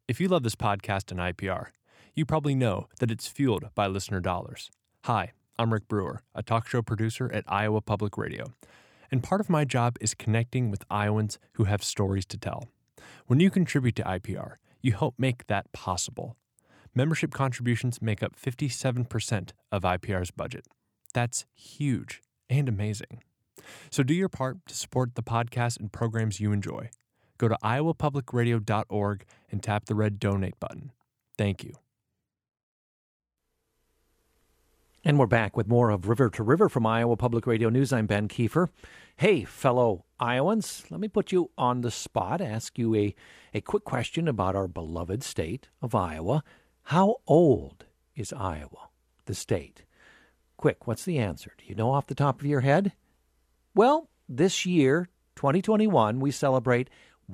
If you love this podcast and IPR, you probably know that it's fueled by listener dollars. Hi, I'm Rick Brewer, a talk show producer at Iowa Public Radio, and part of my job is connecting with Iowans who have stories to tell. When you contribute to IPR, you help make that possible. Membership contributions make up 57% of IPR's budget. That's huge and amazing. So do your part to support the podcast and programs you enjoy. Go to iowapublicradio.org and tap the red donate button. Thank you. And we're back with more of River to River from Iowa Public Radio News. I'm Ben Kiefer. Hey, fellow Iowans, let me put you on the spot, ask you a quick question about our beloved state of Iowa. How old is Iowa, the state? Quick, what's the answer? Do you know off the top of your head? Well, this year, 2021, we celebrate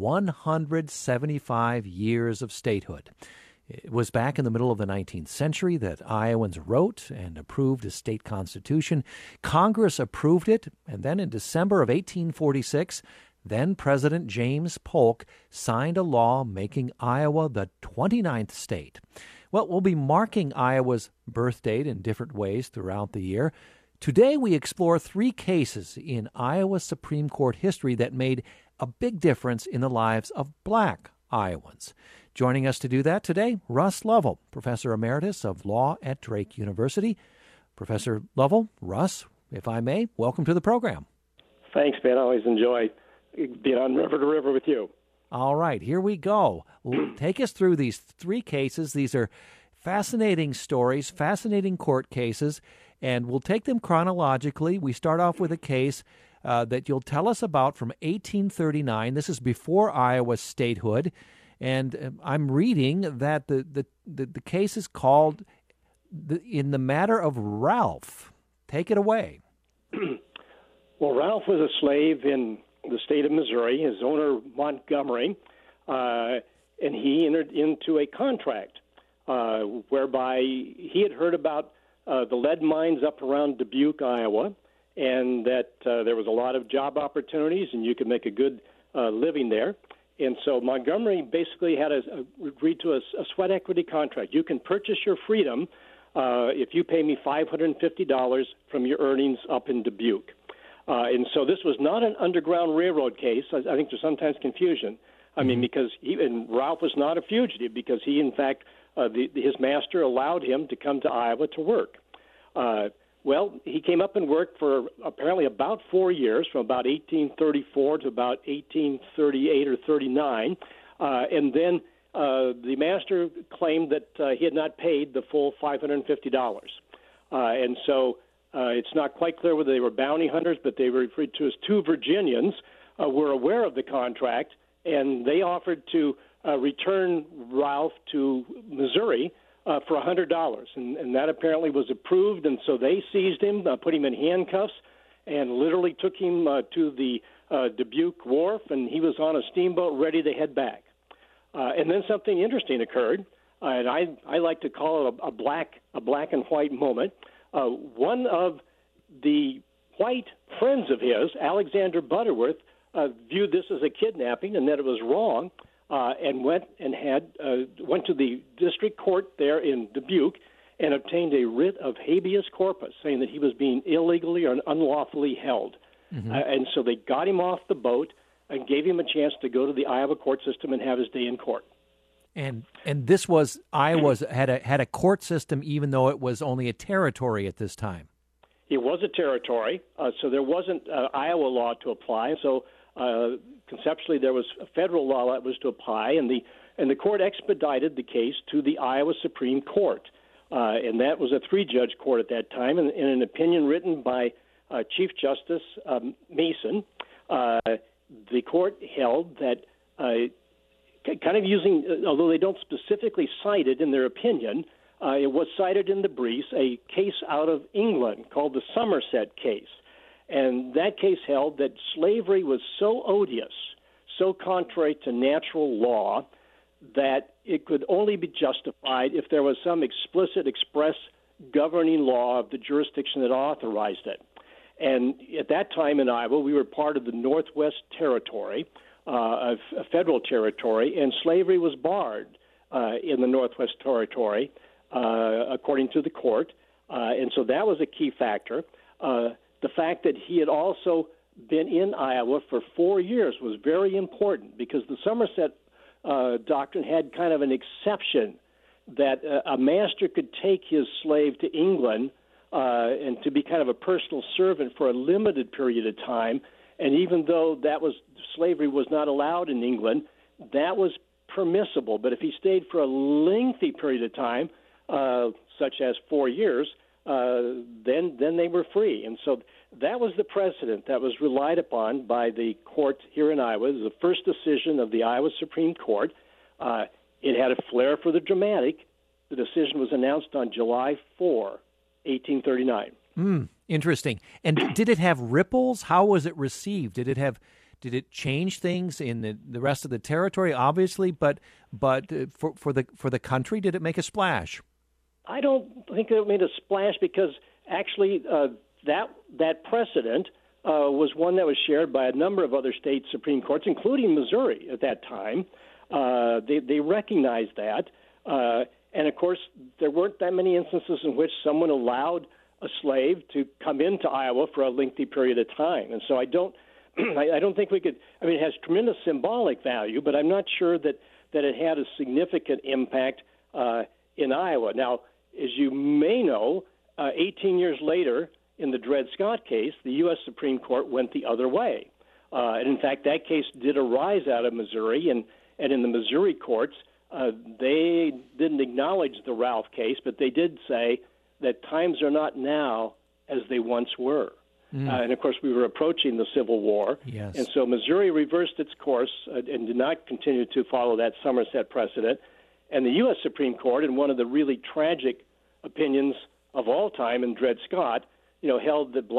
175 years of statehood. It was back in the middle of the 19th century that Iowans wrote and approved a state constitution. Congress approved it, and then in December of 1846, then President James Polk signed a law making Iowa the 29th state. Well, we'll be marking Iowa's birth date in different ways throughout the year. Today, we explore 3 cases in Iowa Supreme Court history that made a big difference in the lives of Black Iowans. Joining us to do that today, Russ Lovell, Professor Emeritus of Law at Drake University. Professor Lovell, Russ, if I may, welcome to the program. Thanks, Ben. I always enjoy being on River to River with you. All right, here we go. Take us through these 3 cases. These are fascinating stories, fascinating court cases, and we'll take them chronologically. We start off with a case that you'll tell us about from 1839. This is before Iowa's statehood, and I'm reading that the case is called In the Matter of Ralph. Take it away. Well, Ralph was a slave in the state of Missouri. His owner, Montgomery, and he entered into a contract whereby he had heard about the lead mines up around Dubuque, Iowa, and that there was a lot of job opportunities and you could make a good living there. And so Montgomery basically had agreed to a sweat equity contract. You can purchase your freedom if you pay me $550 from your earnings up in Dubuque. And so this was not an Underground Railroad case. I think there's sometimes confusion. I mean, because Ralph was not a fugitive because he, in fact, his master allowed him to come to Iowa to work. Well, he came up and worked for apparently about 4 years, from about 1834 to about 1838 or 39. And then the master claimed that he had not paid the full $550. And so it's not quite clear whether they were bounty hunters, but they were referred to as 2 Virginians, were aware of the contract, and they offered to return Ralph to Missouri for $100, and that apparently was approved, and so they seized him, put him in handcuffs, and literally took him to the Dubuque Wharf, and he was on a steamboat ready to head back. And then something interesting occurred, and I like to call it a black and white moment. One of the white friends of his, Alexander Butterworth, viewed this as a kidnapping and that it was wrong, and went to the district court there in Dubuque and obtained a writ of habeas corpus, saying that he was being illegally or unlawfully held. And so they got him off the boat and gave him a chance to go to the Iowa court system and have his day in court. And this was Iowa had a court system, even though it was only a territory at this time. It was a territory, so there wasn't Iowa law to apply. So conceptually, there was a federal law that was to apply, and the court expedited the case to the Iowa Supreme Court, and that was a 3-judge court at that time. And in an opinion written by Chief Justice Mason, the court held that. Kind of using, although they don't specifically cite it in their opinion, it was cited in the briefs, a case out of England called the Somerset case. And that case held that slavery was so odious, so contrary to natural law, that it could only be justified if there was some explicit express governing law of the jurisdiction that authorized it. And at that time in Iowa, we were part of the Northwest Territory, a federal territory, and slavery was barred in the Northwest Territory, according to the court. And so that was a key factor. The fact that he had also been in Iowa for 4 years was very important, because the Somerset doctrine had kind of an exception that a master could take his slave to England and to be kind of a personal servant for a limited period of time. And even though slavery was not allowed in England, that was permissible. But if he stayed for a lengthy period of time, such as 4 years, then they were free. And so that was the precedent that was relied upon by the court here in Iowa. It was the first decision of the Iowa Supreme Court. It had a flair for the dramatic. The decision was announced on July 4, 1839. Interesting. And did it have ripples? How was it received? Did it change things in the rest of the territory? Obviously, but for the country, did it make a splash? I don't think it made a splash, because actually that precedent was one that was shared by a number of other state Supreme Courts, including Missouri at that time. They recognized that. And, of course, there weren't that many instances in which someone allowed a slave to come into Iowa for a lengthy period of time. And so I don't think we could – I mean, it has tremendous symbolic value, but I'm not sure that it had a significant impact in Iowa. Now, as you may know, 18 years later, in the Dred Scott case, the U.S. Supreme Court went the other way. And, in fact, that case did arise out of Missouri, and in the Missouri courts, they didn't acknowledge the Ralph case, but they did say that times are not now as they once were. And, of course, we were approaching the Civil War. Yes. And so Missouri reversed its course and did not continue to follow that Somerset precedent. And the U.S. Supreme Court, in one of the really tragic opinions of all time in Dred Scott, held that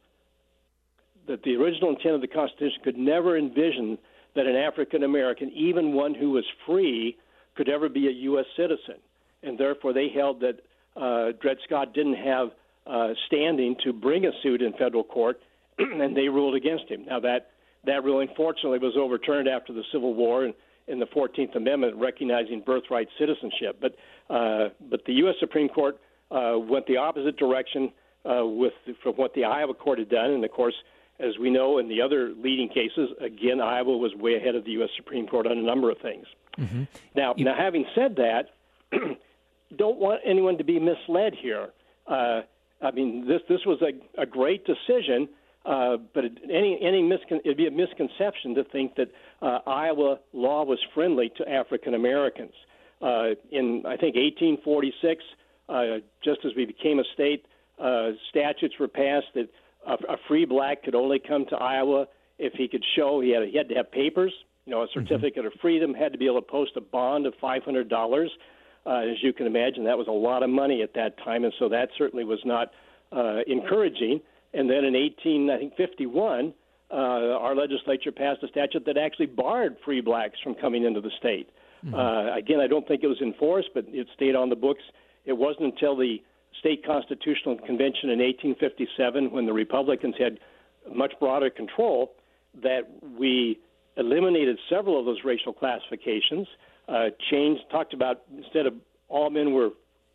that the original intent of the Constitution could never envision that an African American, even one who was free, could ever be a U.S. citizen. And therefore they held that Dred Scott didn't have standing to bring a suit in federal court, and they ruled against him. Now, that ruling, fortunately, was overturned after the Civil War and in the 14th Amendment, recognizing birthright citizenship. But the U.S. Supreme Court went the opposite direction from what the Iowa court had done. And, of course, as we know in the other leading cases, again, Iowa was way ahead of the U.S. Supreme Court on a number of things. Mm-hmm. Now, having said that, don't want anyone to be misled here. I mean, this was a great decision, but it'd be a misconception to think that Iowa law was friendly to African Americans. In, I think, 1846, just as we became a state, statutes were passed that a free black could only come to Iowa if he could show he had to have papers. A certificate of freedom, had to be able to post a bond of $500. As you can imagine, that was a lot of money at that time, and so that certainly was not encouraging. And then in 1851, our legislature passed a statute that actually barred free blacks from coming into the state. Again, I don't think it was enforced, but it stayed on the books. It wasn't until the State Constitutional Convention in 1857, when the Republicans had much broader control, that we eliminated several of those racial classifications, talked about instead of all men were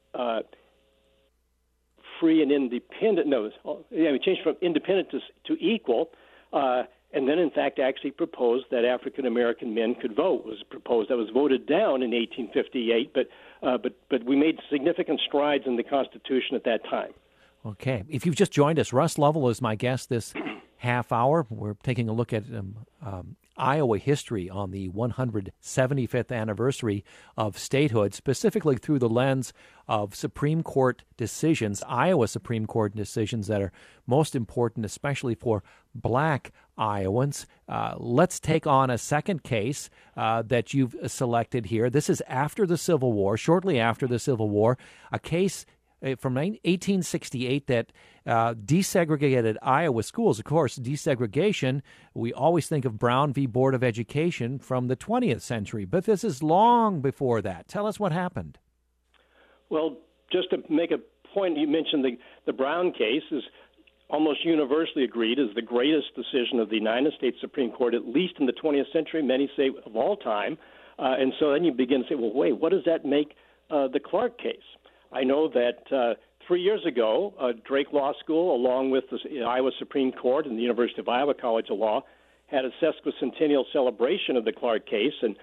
free and independent. We changed from independent to equal, and then in fact actually proposed that African American men could vote. Was proposed. That was voted down in 1858, but we made significant strides in the Constitution at that time. Okay. If you've just joined us, Russ Lovell is my guest this half hour. We're taking a look at Iowa history on the 175th anniversary of statehood, specifically through the lens of Supreme Court decisions, Iowa Supreme Court decisions that are most important, especially for black Iowans. Let's take on a second case that you've selected here. This is after the Civil War, shortly after the Civil War, a case from 1868 that desegregated Iowa schools. Of course, desegregation, we always think of Brown v. Board of Education from the 20th century, but this is long before that. Tell us what happened. Well, just to make a point, you mentioned the Brown case is almost universally agreed as the greatest decision of the United States Supreme Court, at least in the 20th century, many say of all time. And so then you begin to say, well, wait, what does that make the Clark case? I know that 3 years ago, Drake Law School, along with the Iowa Supreme Court and the University of Iowa College of Law, had a sesquicentennial celebration of the Clark case. And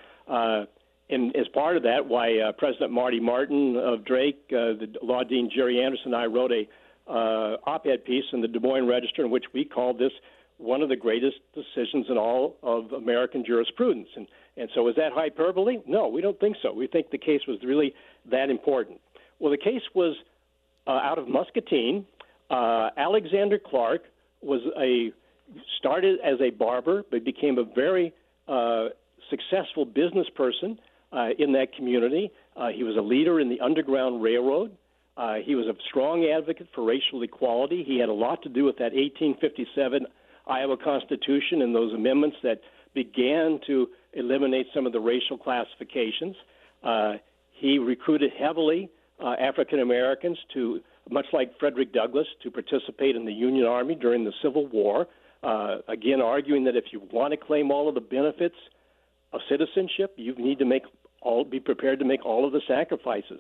as part of that, why President Marty Martin of Drake, the law dean Jerry Anderson, and I wrote a op-ed piece in the Des Moines Register in which we called this one of the greatest decisions in all of American jurisprudence. And so is that hyperbole? No, we don't think so. We think the case was really that important. Well, the case was out of Muscatine. Alexander Clark started as a barber, but became a very successful business person in that community. He was a leader in the Underground Railroad. He was a strong advocate for racial equality. He had a lot to do with that 1857 Iowa Constitution and those amendments that began to eliminate some of the racial classifications. He recruited heavily African Americans to, much like Frederick Douglass, to participate in the Union Army during the Civil War, again arguing that if you want to claim all of the benefits of citizenship, you need to be prepared to make all of the sacrifices.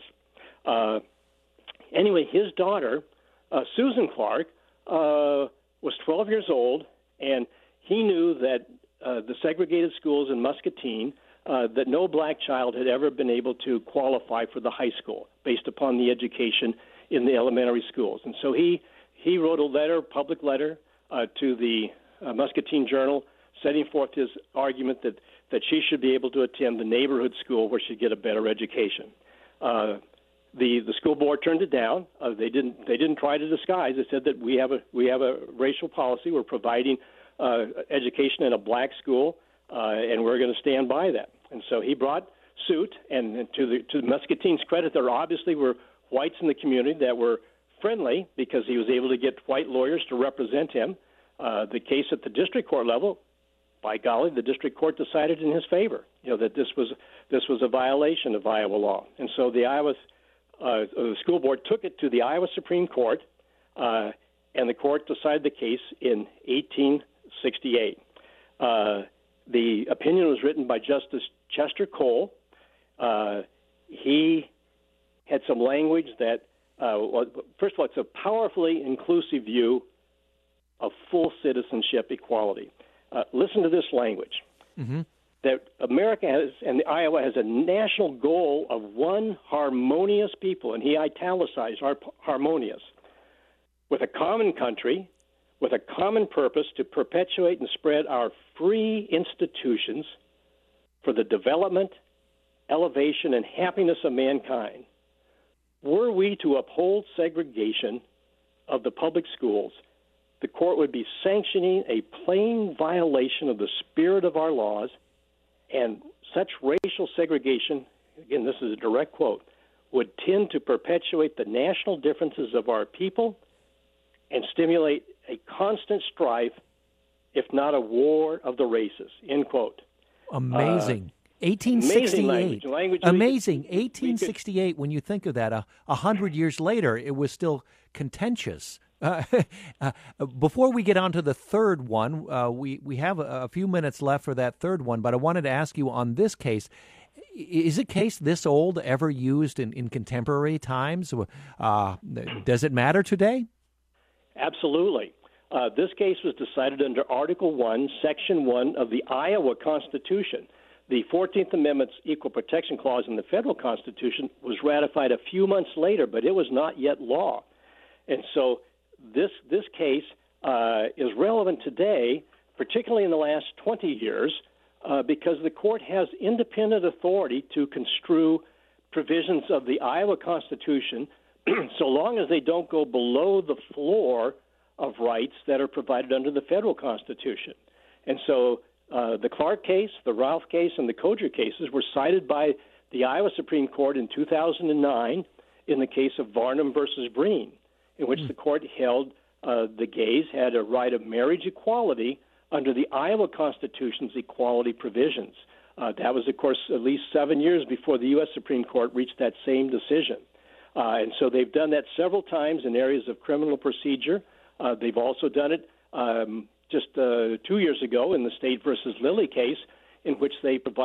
Anyway, his daughter, Susan Clark, was 12 years old, and he knew that the segregated schools in Muscatine, that no black child had ever been able to qualify for the high school based upon the education in the elementary schools. And so he wrote a public letter to the Muscatine Journal, setting forth his argument that she should be able to attend the neighborhood school where she'd get a better education. The school board turned it down. They didn't try to disguise. They said that we have a racial policy. We're providing education in a black school, and we're going to stand by that. And so he brought suit. And to Muscatine's credit, there obviously were whites in the community that were friendly because he was able to get white lawyers to represent him. The case at the district court level, by golly, the district court decided in his favor. That this was a violation of Iowa law. And so the school board took it to the Iowa Supreme Court, and the court decided the case in 1868. The opinion was written by Justice Chester Cole. He had some language that, first of all, it's a powerfully inclusive view of full citizenship equality. Listen to this language. Mm-hmm. That America has, and Iowa has, a national goal of one harmonious people, and he italicized harmonious, with a common country, with a common purpose to perpetuate and spread our free institutions for the development, elevation, and happiness of mankind. Were we to uphold segregation of the public schools, the court would be sanctioning a plain violation of the spirit of our laws, and such racial segregation, again, this is a direct quote, would tend to perpetuate the national differences of our people and stimulate a constant strife, if not a war of the races, end quote. Amazing. 1868. Amazing. 1868, when you think of that, 100 years later, it was still contentious. Before we get on to the third one, we have a few minutes left for that third one, but I wanted to ask you on this case, is a case this old ever used in contemporary times? Does it matter today? Absolutely. This case was decided under Article 1, Section 1 of the Iowa Constitution. The 14th Amendment's Equal Protection Clause in the federal Constitution was ratified a few months later, but it was not yet law. And so this case is relevant today, particularly in the last 20 years, because the court has independent authority to construe provisions of the Iowa Constitution so long as they don't go below the floor of rights that are provided under the federal Constitution. And so the Clark case, the Ralph case, and the Coger cases were cited by the Iowa Supreme Court in 2009 in the case of Varnum versus Breen, in which the court held the gays had a right of marriage equality under the Iowa Constitution's equality provisions. That was, of course, at least 7 years before the U.S. Supreme Court reached that same decision. And so they've done that several times in areas of criminal procedure. They've also done it just 2 years ago in the State versus Lilly case, in which they provided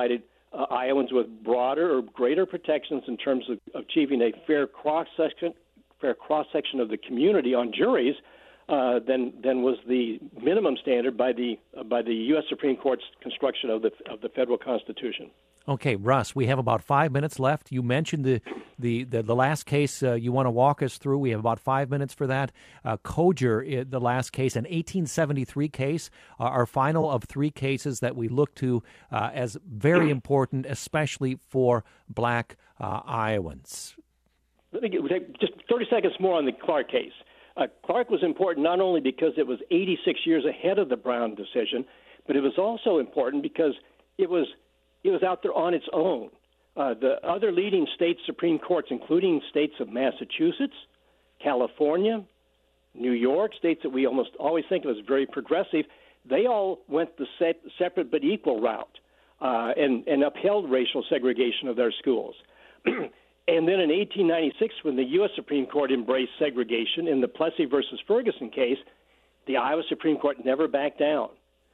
Iowans with broader or greater protections in terms of achieving a fair cross-section of the community on juries than was the minimum standard by the U.S. Supreme Court's construction of the federal Constitution. Okay, Russ, we have about 5 minutes left. You mentioned the last case you want to walk us through. We have about 5 minutes for that. Coger, the last case, an 1873 case, our final of three cases that we look to as very important, especially for black Iowans. Let me take just 30 seconds more on the Clark case. Clark was important not only because it was 86 years ahead of the Brown decision, but it was also important because it was out there on its own. The other leading state Supreme Courts, including states of Massachusetts, California, New York, states that we almost always think of as very progressive, they all went the separate but equal route and upheld racial segregation of their schools. And then in 1896, when the U.S. Supreme Court embraced segregation in the Plessy versus Ferguson case, the Iowa Supreme Court never backed down.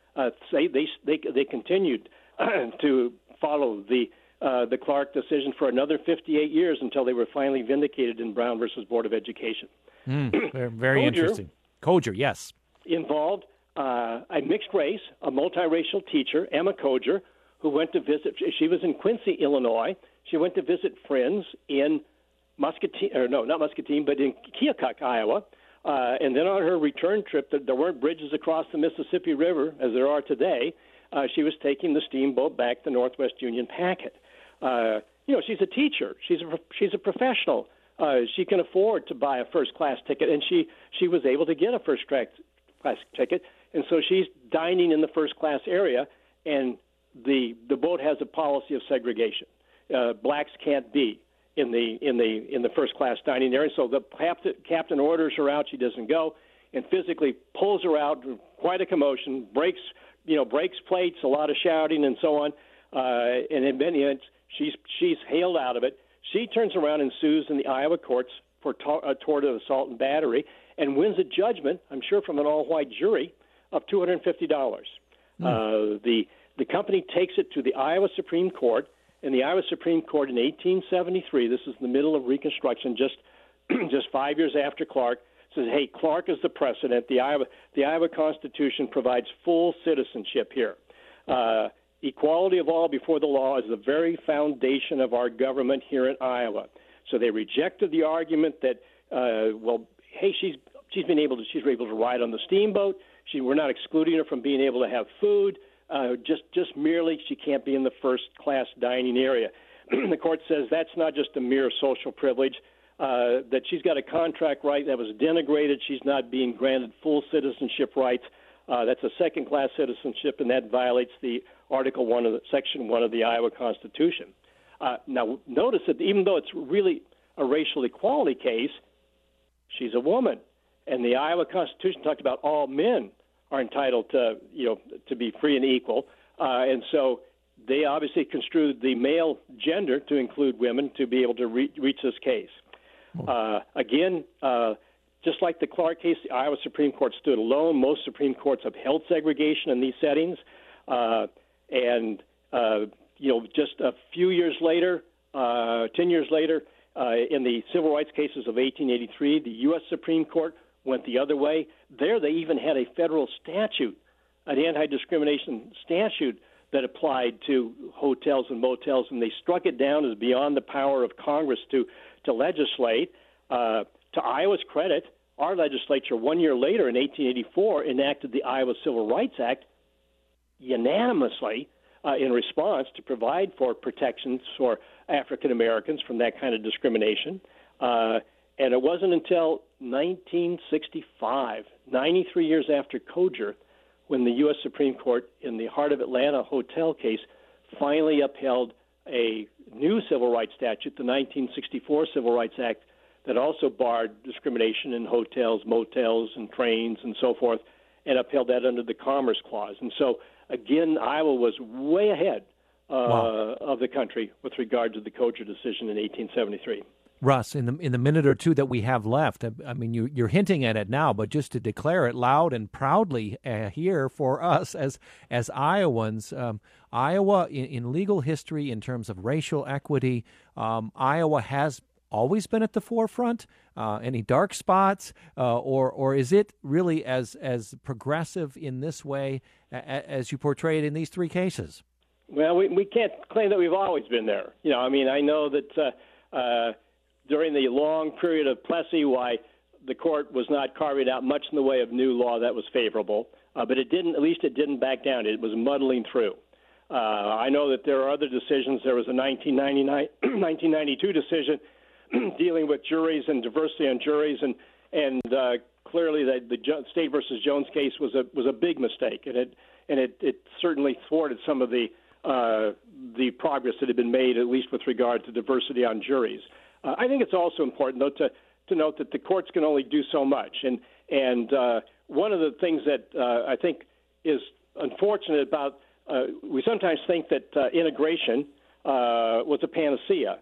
They continued to follow the Clark decision for another 58 years until they were finally vindicated in Brown versus Board of Education. Very interesting. Coger, yes. Involved a mixed race, a multiracial teacher, Emma Coger, who went to visit. She was in Quincy, Illinois. She went to visit friends in Muscatine, but in Keokuk, Iowa. And then on her return trip, there weren't bridges across the Mississippi River as there are today. She was taking the steamboat back to Northwest Union Packet. She's a teacher. She's a professional. She can afford to buy a first-class ticket, and she was able to get a first-class ticket. And so she's dining in the first-class area, and the boat has a policy of segregation. Blacks can't be in the first-class dining area. So the captain orders her out. She doesn't go, and physically pulls her out. Quite a commotion. Breaks plates, a lot of shouting, and so on. And in many events, she's hailed out of it. She turns around and sues in the Iowa courts for tort of assault and battery, and wins a judgment, I'm sure from an all-white jury, of $250. The company takes it to the Iowa Supreme Court, and the Iowa Supreme Court in 1873, this is the middle of Reconstruction, just 5 years after Clark, says, hey, Clark is the precedent. The Iowa Constitution provides full citizenship here. Equality of all before the law is the very foundation of our government here in Iowa. So they rejected the argument that, hey, she's able to ride on the steamboat. We're not excluding her from being able to have food. Just merely she can't be in the first-class dining area. The court says that's not just a mere social privilege, that she's got a contract right that was denigrated. She's not being granted full citizenship rights. That's a second-class citizenship, and that violates the Article 1 of Section 1 of the Iowa Constitution. Now, notice that even though it's really a racial equality case, she's a woman, and the Iowa Constitution talked about all men are entitled to be free and equal, and so they obviously construed the male gender to include women to be able to reach this case. Again, just like the Clark case, the Iowa Supreme Court stood alone. Most Supreme Courts upheld segregation in these settings, just a few years later, 10 years later, in the civil rights cases of 1883, the U.S. Supreme Court went the other way. There they even had a federal statute, an anti-discrimination statute that applied to hotels and motels, and they struck it down as beyond the power of Congress to legislate. To Iowa's credit, our legislature 1 year later in 1884 enacted the Iowa Civil Rights Act unanimously in response to provide for protections for African Americans from that kind of discrimination. And it wasn't until 1965, 93 years after Coger, when the U.S. Supreme Court in the Heart of Atlanta hotel case finally upheld a new civil rights statute, the 1964 Civil Rights Act, that also barred discrimination in hotels, motels, and trains and so forth, and upheld that under the Commerce Clause. And so, again, Iowa was way ahead of the country with regard to the Coger decision in 1873. Russ, in the minute or two that we have left, I mean, you're hinting at it now, but just to declare it loud and proudly here for us as Iowans, Iowa in legal history, in terms of racial equity, Iowa has always been at the forefront. Any dark spots, or is it really as progressive in this way as you portray it in these three cases? Well, we can't claim that we've always been there. I mean, I know that during the long period of Plessy, why the court was not carving out much in the way of new law that was favorable, but it didn't back down. It was muddling through. I know that there are other decisions. There was a 1992 decision dealing with juries and diversity on juries, and clearly the State versus Jones case was a big mistake, and it certainly thwarted some of the progress that had been made, at least with regard to diversity on juries. I think it's also important, though, to note that the courts can only do so much. And one of the things that I think is unfortunate about we sometimes think that integration was a panacea.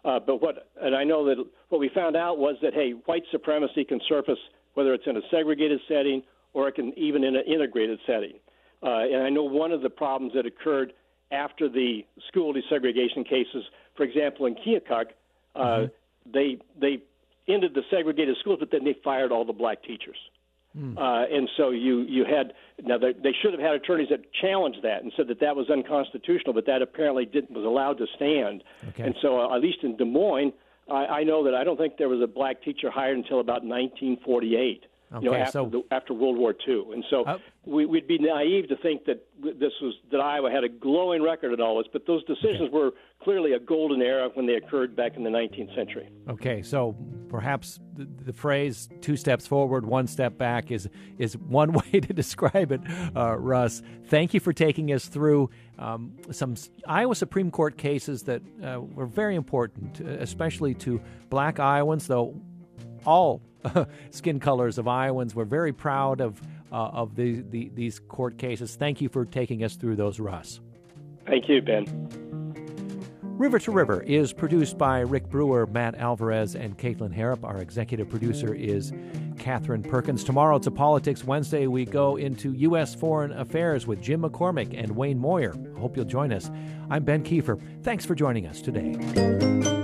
But I know that what we found out was that, hey, white supremacy can surface whether it's in a segregated setting or it can even in an integrated setting. And I know one of the problems that occurred after the school desegregation cases, for example, in Keokuk, they ended the segregated schools, but then they fired all the black teachers. And so you had they should have had attorneys that challenged that and said that was unconstitutional, but that apparently was allowed to stand. Okay. And so at least in Des Moines, I know that I don't think there was a black teacher hired until about 1948. Okay, after World War II. And so we'd be naive to think that that Iowa had a glowing record in all this, but those decisions were clearly a golden era when they occurred back in the 19th century. Okay, so perhaps the phrase 2 steps forward, 1 step back is one way to describe it, Russ. Thank you for taking us through some Iowa Supreme Court cases that were very important, especially to black Iowans, though all skin colors of Iowans. We're very proud of these court cases. Thank you for taking us through those, Russ. Thank you, Ben. River to River is produced by Rick Brewer, Matt Alvarez, and Caitlin Harrop. Our executive producer is Catherine Perkins. Tomorrow, it's a Politics Wednesday. We go into U.S. foreign affairs with Jim McCormick and Wayne Moyer. Hope you'll join us. I'm Ben Kiefer. Thanks for joining us today.